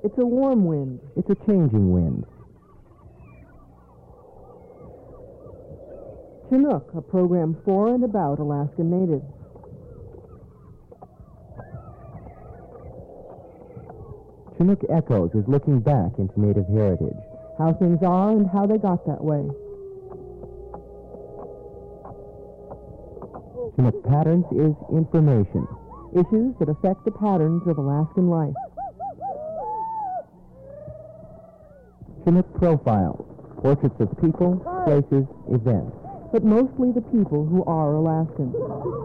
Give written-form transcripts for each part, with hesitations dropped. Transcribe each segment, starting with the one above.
It's a warm wind. It's a changing wind. Chinook, a program for and about Alaskan natives. Chinook Echoes is looking back into Native heritage. How things are and how they got that way. Chinook Patterns is information. Issues that affect the patterns of Alaskan life. Chinook Profiles, portraits of people, places, events. But mostly the people who are Alaskan.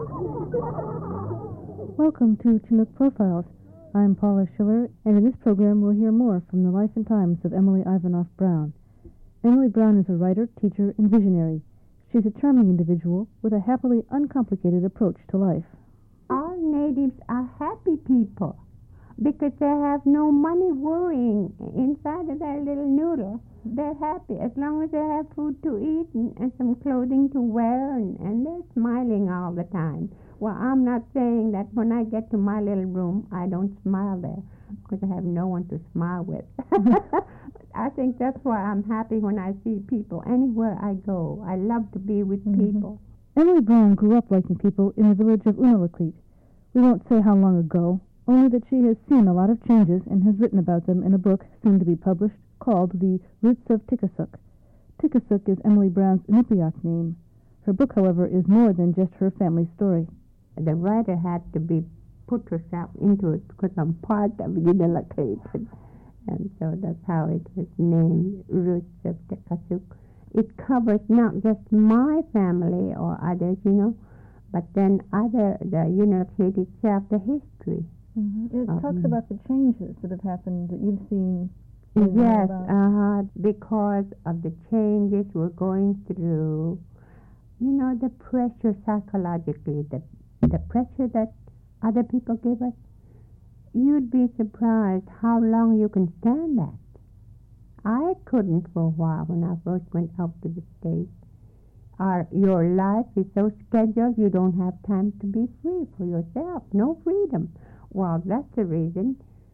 Welcome to Chinook Profiles. I'm Paula Schiller, and in this program we'll hear more from the life and times of Emily Ivanoff Brown. Emily Brown is a writer, teacher, and visionary. She's a charming individual with a happily uncomplicated approach to life. All natives are happy people because they have no money worrying inside of their little noodle. They're happy as long as they have food to eat and some clothing to wear, and they're smiling all the time. Well, I'm not saying that when I get to my little room, I don't smile there because I have no one to smile with. I think that's why I'm happy when I see people anywhere I go. I love to be with people. Emily Brown grew up liking people in the village of Unalakleet. We won't say how long ago, only that she has seen a lot of changes and has written about them in a book soon to be published called The Roots of Tikasuk. Tikasuk is Emily Brown's Inupiaq name. Her book, however, is more than just her family story. The writer had to be put herself into it because I'm part of Unalakleet. And so that's how it was named, Roots of Tikasuk. It covers not just my family or others, but then the Unalakleet itself, the history. It talks about the changes that have happened that you've seen. Yes, because of the changes we're going through. The pressure psychologically, the pressure that other people give us. You'd be surprised how long you can stand that. I couldn't for a while when I first went out to the States. Your life is so scheduled you don't have time to be free for yourself. No freedom. Well, that's the reason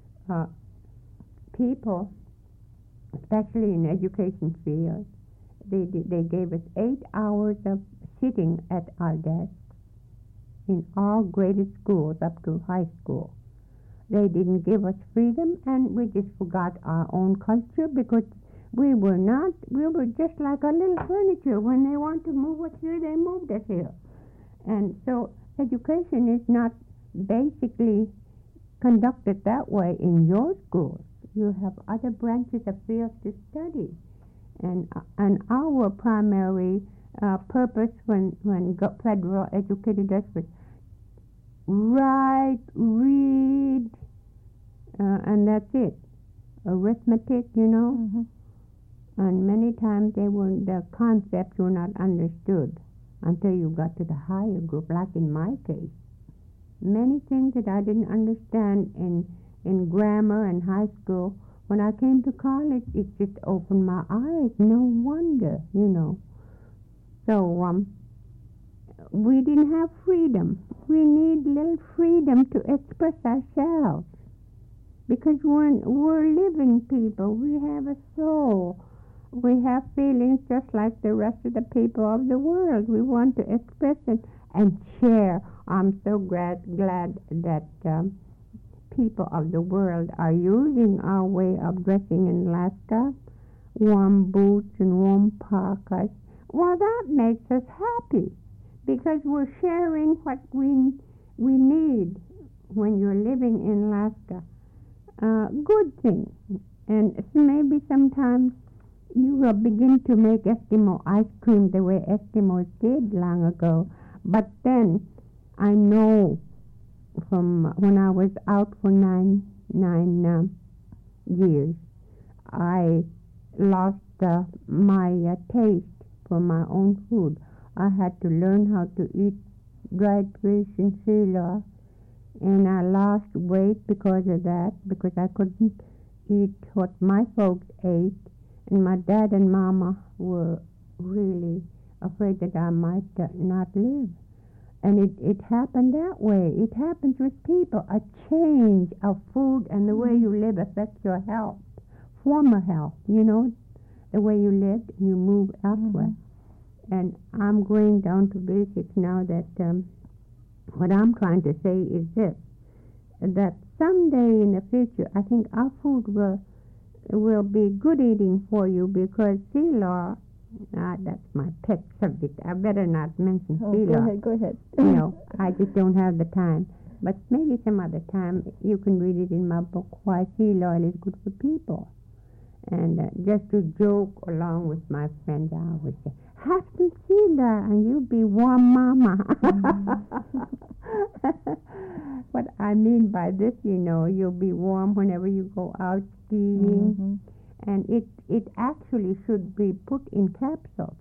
people, especially in education field, they gave us 8 hours of sitting at our desks in all graded schools up to high school. They didn't give us freedom, and we just forgot our own culture because we were just like a little furniture. When they want to move us here, they moved us here. And so education is not basically conducted that way in your schools. You have other branches of fields to study. And our primary purpose when federal educated us was write, read, and that's it. Arithmetic, And many times the concepts were not understood until you got to the higher group, like in my case. Many things that I didn't understand in grammar and high school, when I came to college, it just opened my eyes. No wonder, So we didn't have freedom. We need little freedom to express ourselves. Because we're living people. We have a soul. We have feelings just like the rest of the people of the world. We want to express it and share. I'm so glad that people of the world are using our way of dressing in Alaska, warm boots and warm parkas. Well, that makes us happy because we're sharing what we need when you're living in Alaska. Good thing. And maybe sometimes you will begin to make Eskimo ice cream the way Eskimos did long ago. But then I know from when I was out for nine years, I lost my taste for my own food. I had to learn how to eat dried fish and sila, and I lost weight because of that, because I couldn't eat what my folks ate, and my dad and mama were really afraid that I might not live. And it happened that way. It happens with people. A change of food and the way you live affects your health, former health. You know, the way you lived, you move elsewhere. And I'm going down to basics now. That what I'm trying to say is this: that someday in the future, I think our food will be good eating for you, because sea law. That's my pet subject. I better not mention sea law. Go ahead. No, I just don't have the time. But maybe some other time you can read it in my book, Why Sea Oil is Good for People. And just to joke along with my friends, I always say, have some sea oil and you'll be warm, mama. What I mean by this, you know, you'll be warm whenever you go out skiing. And it actually should be put in capsules.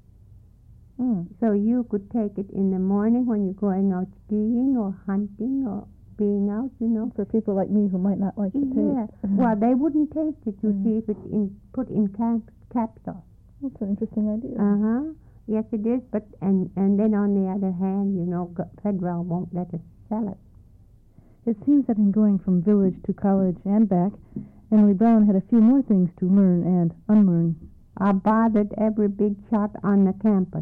So you could take it in the morning when you're going out skiing or hunting or being out, you know. For people like me who might not like the taste. Well, they wouldn't taste it, you see, if it's put in capsules. That's an interesting idea. Yes, it is. But and then on the other hand, you know, Federal won't let us sell it. It seems that in going from village to college and back, Emily Brown had a few more things to learn and unlearn. I bothered every big shot on the campus.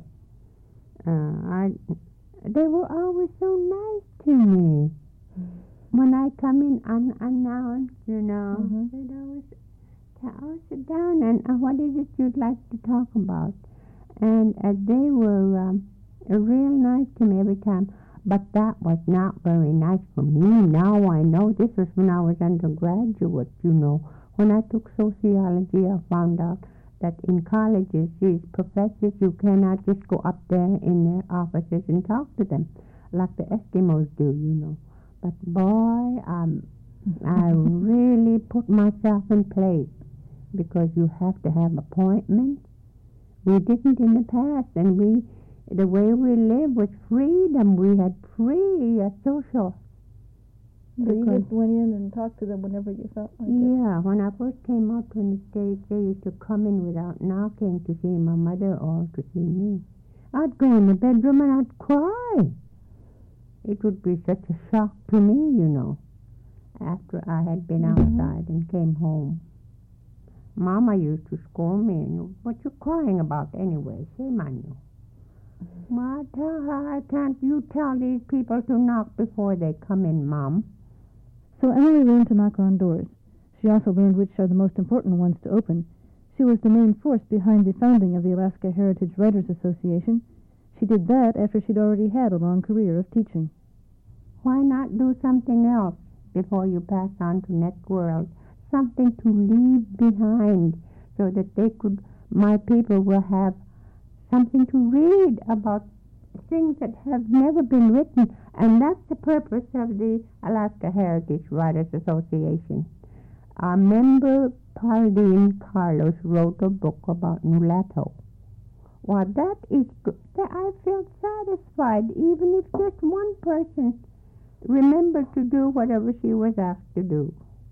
They were always so nice to me. When I come in unannounced, you know, they'd always say, "Oh, sit down, and what is it you'd like to talk about?" And they were real nice to me every time. But that was not very nice for me. Now I know. This was when I was undergraduate, you know. When I took sociology, I found out that in colleges, these professors, you cannot just go up there in their offices and talk to them like the Eskimos do, you know. But boy, I really put myself in place, because you have to have appointments. We didn't in the past, and the way we lived was freedom. We had free social. So you just went in and talked to them whenever you felt like it? Yeah, when I first came out from the States, they used to come in without knocking to see my mother or to see me. I'd go in the bedroom and I'd cry. It would be such a shock to me, you know, after I had been outside and came home. Mama used to scold me, "What you crying about anyway? Shame on you." Well, I tell her, "Can't you tell these people to knock before they come in, Mom?" So Emily learned to knock on doors. She also learned which are the most important ones to open. She was the main force behind the founding of the Alaska Heritage Writers Association. She did that after she'd already had a long career of teaching. Why not do something else before you pass on to next world? Something to leave behind, so that my people will have something to read about things that have never been written. And that's the purpose of the Alaska Heritage Writers Association. Our member, Pauline Carlos, wrote a book about mulatto. Well, that is good. I feel satisfied, even if just one person remembered to do whatever she was asked to do.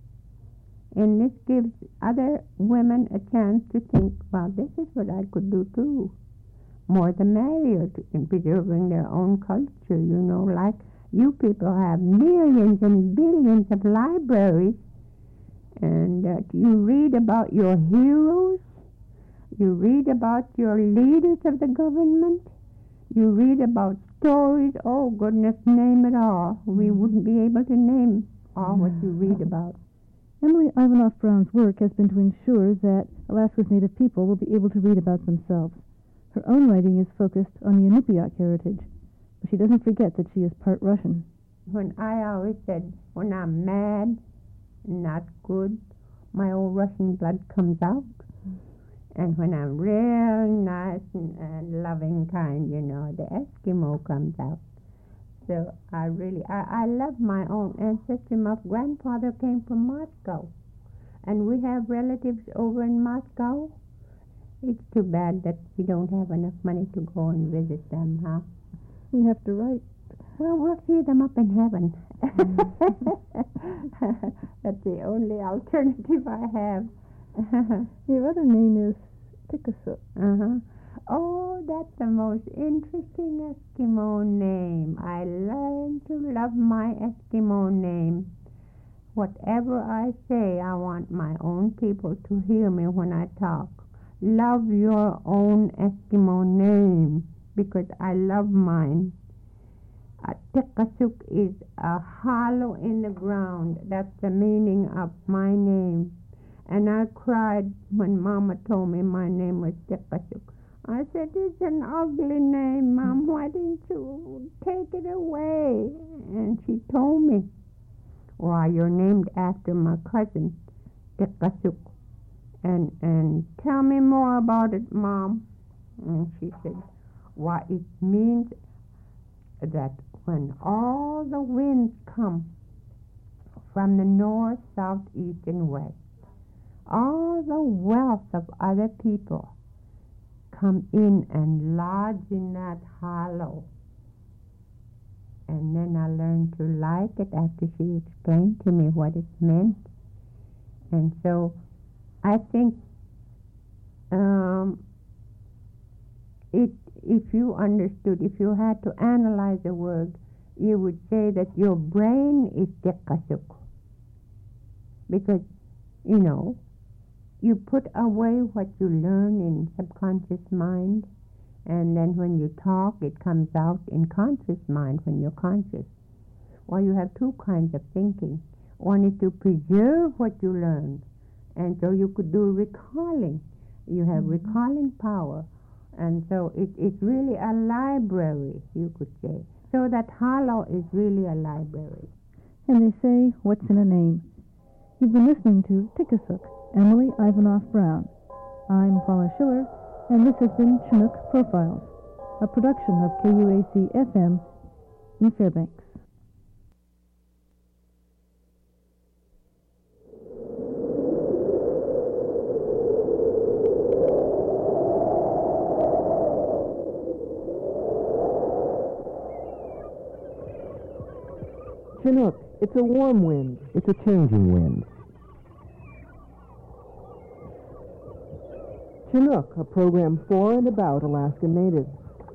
And this gives other women a chance to think, well, this is what I could do too. More the merrier, in preserving their own culture, you know, like you people have millions and billions of libraries, and you read about your heroes, you read about your leaders of the government, you read about stories, oh goodness, name it all. We wouldn't be able to name all what you read about. Emily Ivanoff Brown's work has been to ensure that Alaska's Native people will be able to read about themselves. Her own writing is focused on the Inupiaq heritage, but she doesn't forget that she is part Russian. When I always said, when I'm mad, not good, my old Russian blood comes out. And when I'm real nice and loving kind, you know, the Eskimo comes out. So I love my own ancestry. My grandfather came from Moscow, and we have relatives over in Moscow. It's too bad that we don't have enough money to go and visit them, huh? You have to write. Well, we'll see them up in heaven. That's the only alternative I have. Your other name is Tikasuk. Oh, that's the most interesting Eskimo name. I learned to love my Eskimo name. Whatever I say, I want my own people to hear me when I talk. Love your own Eskimo name, because I love mine. Tikasuk is a hollow in the ground. That's the meaning of my name. And I cried when Mama told me my name was Tikasuk. I said, it's an ugly name, Mom. Why didn't you take it away? And she told me, why, you're named after my cousin, Tikasuk. And tell me more about it, Mom. And she said, why, it means that when all the winds come from the north, south, east, and west, all the wealth of other people come in and lodge in that hollow. And then I learned to like it after she explained to me what it meant. And so I think if you understood, if you had to analyze a word, you would say that your brain is Tikasuk. Because, you know, you put away what you learn in subconscious mind, and then when you talk, it comes out in conscious mind when you're conscious. Well, you have two kinds of thinking. One is to preserve what you learned, and so you could do recalling. You have recalling power. And so it's really a library, you could say. So that hollow is really a library. And they say, what's in a name? You've been listening to Tikasuk, Emily Ivanoff Brown. I'm Paula Schiller, and this has been Chinook Profiles, a production of KUAC-FM in Fairbanks. Chinook, it's a warm wind. It's a changing wind. Chinook, a program for and about Alaskan natives.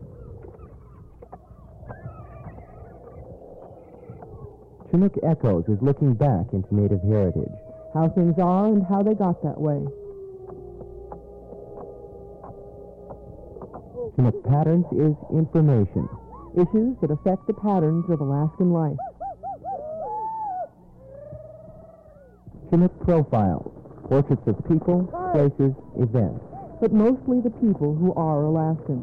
Chinook Echoes is looking back into Native heritage. How things are and how they got that way. Chinook Patterns is information. Issues that affect the patterns of Alaskan life. Chinook Profiles, portraits of people, places, events. But mostly the people who are Alaskans.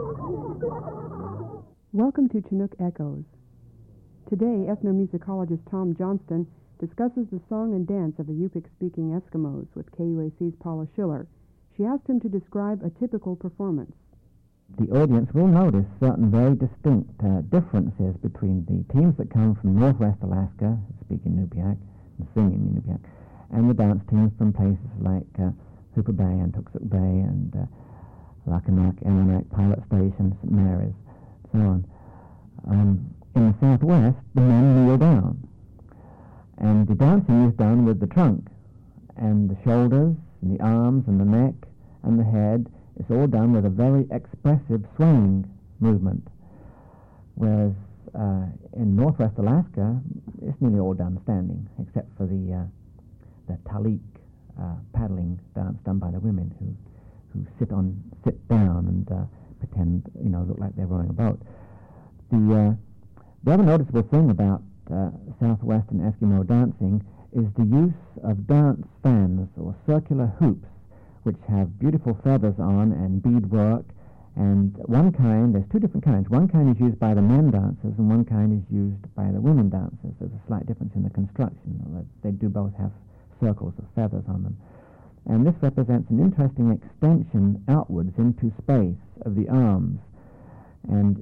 Welcome to Chinook Echoes. Today, ethnomusicologist Tom Johnston discusses the song and dance of the Yupik-speaking Eskimos with KUAC's Paula Schiller. She asked him to describe a typical performance. The audience will notice certain very distinct differences between the teams that come from northwest Alaska, speak in Inupiaq, and sing in Inupiaq, and the dance teams from places like Hooper Bay and Tuksuk Bay and Lakanak, Elanak, Pilot Station, St. Mary's, so on. In the southwest, the men kneel down, and the dancing is done with the trunk, and the shoulders, and the arms, and the neck, and the head. It's all done with a very expressive swaying movement, whereas in northwest Alaska, it's nearly all done standing, except for the talik paddling dance done by the women who sit down and pretend, look like they're rowing a boat. The other noticeable thing about southwestern Eskimo dancing is the use of dance fans or circular hoops, which have beautiful feathers on and beadwork. And one kind, there's two different kinds. One kind is used by the men dancers, and one kind is used by the women dancers. There's a slight difference in the construction. They do both have circles of feathers on them. And this represents an interesting extension outwards into space of the arms. And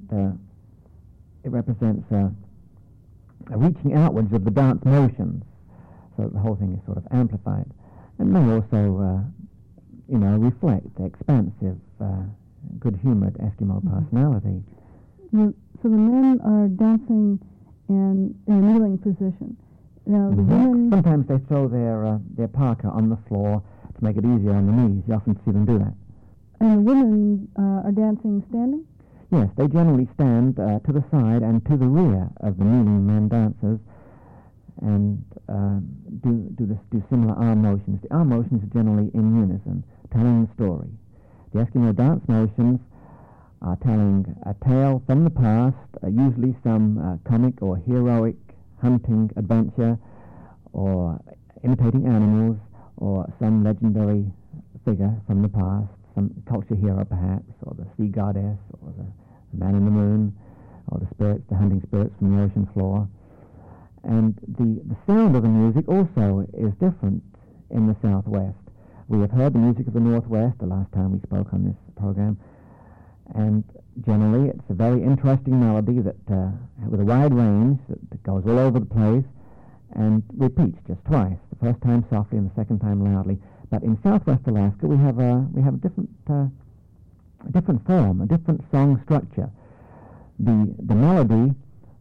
it represents a reaching outwards of the dance motions. So the whole thing is sort of amplified. And may also, reflect the expansive, good-humored Eskimo personality. So the men are dancing in a kneeling position. Now the women... Sometimes they throw their parka on the floor to make it easier on the knees. You often see them do that. And the women are dancing standing? Yes, they generally stand to the side and to the rear of the kneeling men dancers, and do similar arm motions. The arm motions are generally in unison, telling the story. The Eskimo dance motions are telling a tale from the past, usually some comic or heroic hunting adventure, or imitating animals, or some legendary figure from the past, some culture hero perhaps, or the sea goddess, or the man in the moon, or the hunting spirits from the ocean floor. And the sound of the music also is different in the Southwest. We have heard the music of the Northwest the last time we spoke on this program, and generally it's a very interesting melody that with a wide range that goes all over the place and repeats just twice, the first time softly and the second time loudly. But in Southwest Alaska we have a different form, a different song structure. The melody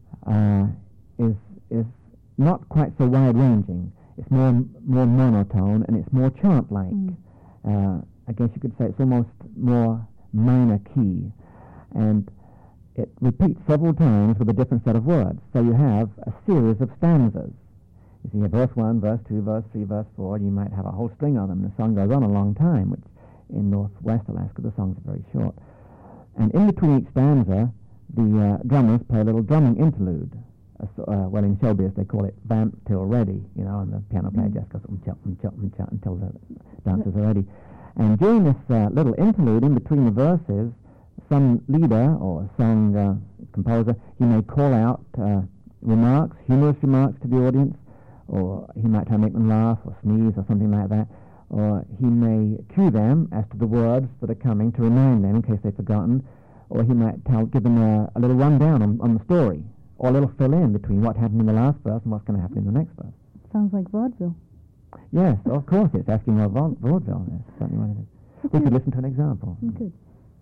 is not quite so wide-ranging. It's more monotone, and it's more chant-like. I guess you could say it's almost more minor key, and it repeats several times with a different set of words. So you have a series of stanzas. You see, you have verse 1, verse 2, verse 3, verse 4. You might have a whole string of them. The song goes on a long time, which in Northwest Alaska the songs are very short. And in between each stanza, the drummers play a little drumming interlude. Well, in showbiz they call it vamp till ready, and the piano player just goes until the dancers are ready. And during this little interlude, in between the verses, some leader or song composer, he may call out humorous remarks to the audience, or he might try to make them laugh or sneeze or something like that, or he may cue them as to the words that are coming to remind them in case they've forgotten, or he might give them a little rundown on the story, or a little fill-in between what happened in the last verse and what's going to happen in the next verse. Sounds like vaudeville. Yes, of course, it's Eskimo vaudeville. That's certainly what it is. We could listen to an example. Good.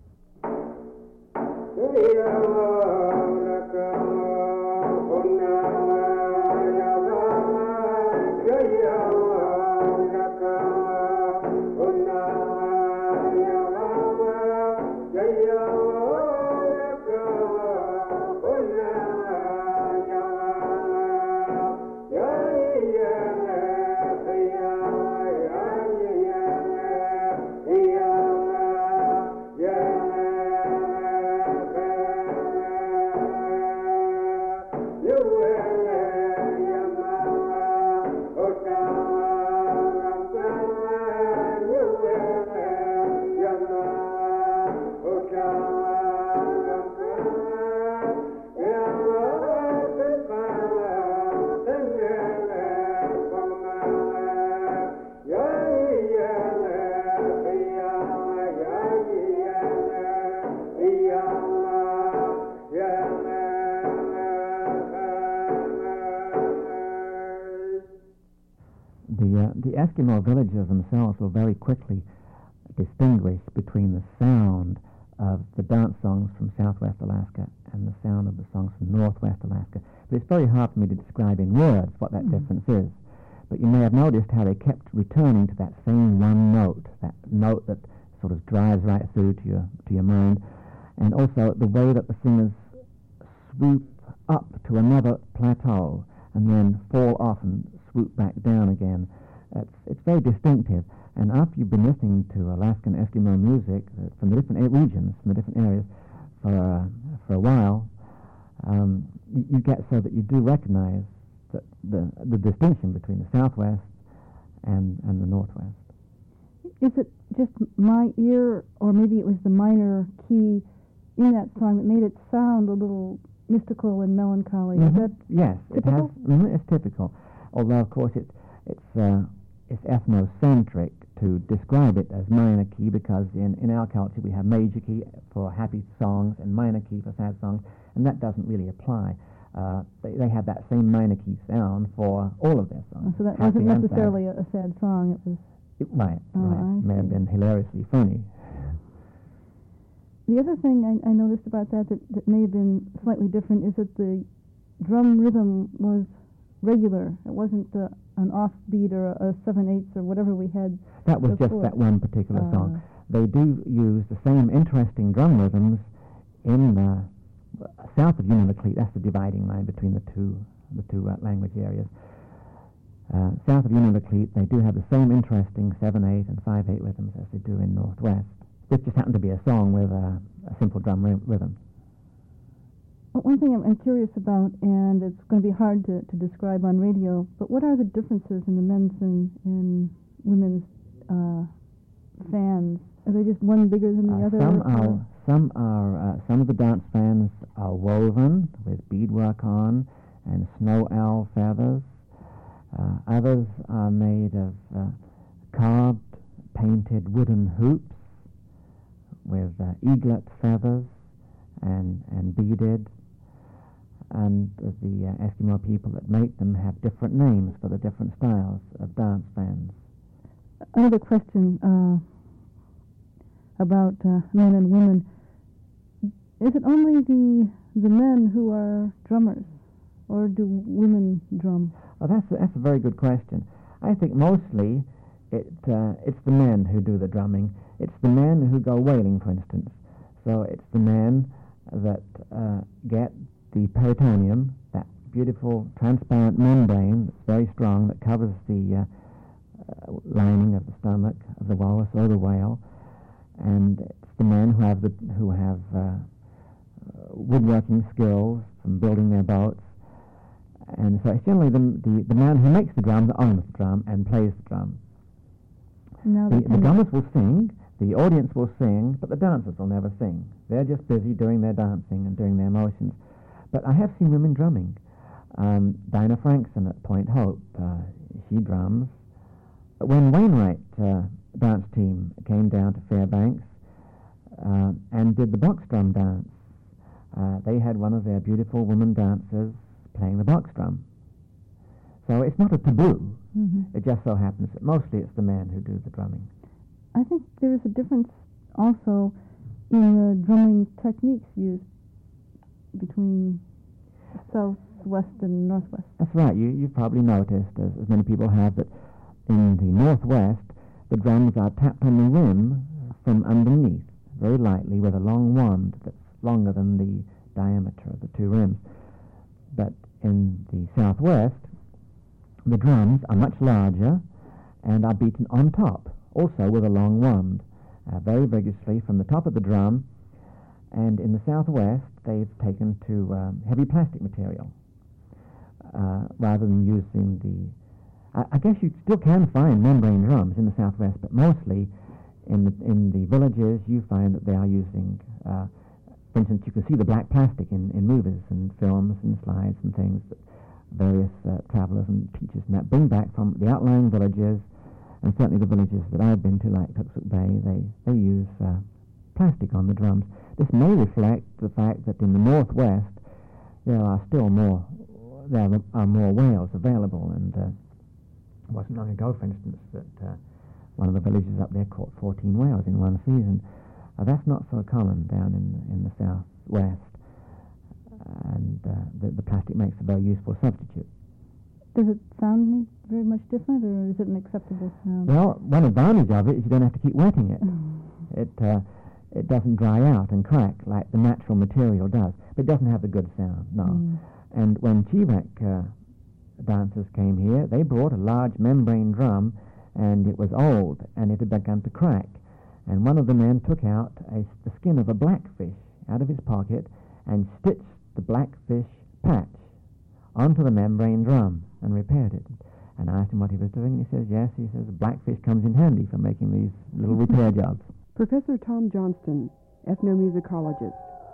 The Eskimo villagers themselves will very quickly distinguish between the sound of the dance songs from Southwest Alaska and the sound of the songs from Northwest Alaska. But it's very hard for me to describe in words what that difference is. But you may have noticed how they kept returning to that same one note, that note that sort of drives right through to your mind, and also the way that the singers swoop up to another plateau and then fall off and swoop back down again. It's very distinctive. And after you've been listening to Alaskan Eskimo music from the different regions, from the different areas, for a while, you get so that you do recognize that the distinction between the Southwest and the Northwest. Is it just my ear, or maybe it was the minor key in that song that made it sound a little mystical and melancholy? Is that yes, typical? It's typical. Although, of course, it's ethnocentric to describe it as minor key, because in our culture we have major key for happy songs and minor key for sad songs, and that doesn't really apply. They have that same minor key sound for all of their songs. So that wasn't necessarily a sad song. It was right. It may have been hilariously funny. The other thing I noticed about that may have been slightly different is that the drum rhythm was regular. It wasn't an offbeat or a 7/8 or whatever we had. That was before. just that one particular song. they do use the same interesting drum rhythms in south of Unalakleet. That's the dividing line between the two language areas. South of Unalakleet, they do have the same interesting 7/8 and 5/8 rhythms as they do in Northwest. This just happened to be a song with a simple drum rhythm. Well, one thing I'm curious about, and it's going to be hard to describe on radio, but what are the differences in the men's and women's fans? Are they just one bigger than the other? Some of the dance fans are woven with beadwork on and snow owl feathers. Others are made of carved, painted wooden hoops with eaglet feathers and beaded. And the Eskimo people that make them have different names for the different styles of dance fans. Another question about men and women. Is it only the men who are drummers, or do women drum? Well, that's a very good question. I think mostly it's the men who do the drumming. It's the men who go whaling, for instance. So it's the men that get the peritoneum, that beautiful transparent membrane that's very strong that covers the lining of the stomach of the walrus or the whale, and it's the men who have woodworking skills from building their boats, and so it's generally the man who makes the drum that owns the drum and plays the drum. The drummers will sing, the audience will sing, but the dancers will never sing. They're just busy doing their dancing and doing their motions. But I have seen women drumming. Dinah Frankson at Point Hope, she drums. When Wainwright dance team came down to Fairbanks and did the box drum dance, they had one of their beautiful women dancers playing the box drum. So it's not a taboo. Mm-hmm. It just so happens that mostly it's the men who do the drumming. I think there is a difference also in the drumming techniques used between southwest and northwest. That's right. You've probably noticed, as many people have, that in the northwest, the drums are tapped on the rim from underneath, very lightly, with a long wand that's longer than the diameter of the two rims. But in the southwest, the drums are much larger and are beaten on top, also with a long wand, very vigorously from the top of the drum. And in the southwest, they've taken to heavy plastic material rather than using the... I guess you still can find membrane drums in the southwest, but mostly in the villages you find that they are using... for instance, you can see the black plastic in movies and films and slides and things that various travelers and teachers and that bring back from the outlying villages, and certainly the villages that I've been to, like Tooksuk Bay, they use plastic on the drums. This may reflect the fact that in the northwest there are more whales available, and it wasn't long ago, for instance, that one of the villages up there caught 14 whales in one season. That's not so common down in the southwest, and the plastic makes a very useful substitute. Does it sound very much different, or is it an acceptable sound? Well, one advantage of it is you don't have to keep wetting it. It doesn't dry out and crack like the natural material does, but it doesn't have the good sound, no. Mm. And when Chivak dancers came here, they brought a large membrane drum, and it was old, and it had begun to crack. And one of the men took out the skin of a blackfish out of his pocket and stitched the blackfish patch onto the membrane drum and repaired it. And I asked him what he was doing, and he says, yes, he says, blackfish comes in handy for making these little repair jobs. Professor Tom Johnston, ethnomusicologist.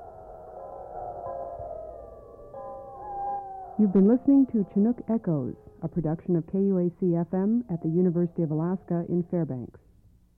You've been listening to Chinook Echoes, a production of KUAC-FM at the University of Alaska in Fairbanks.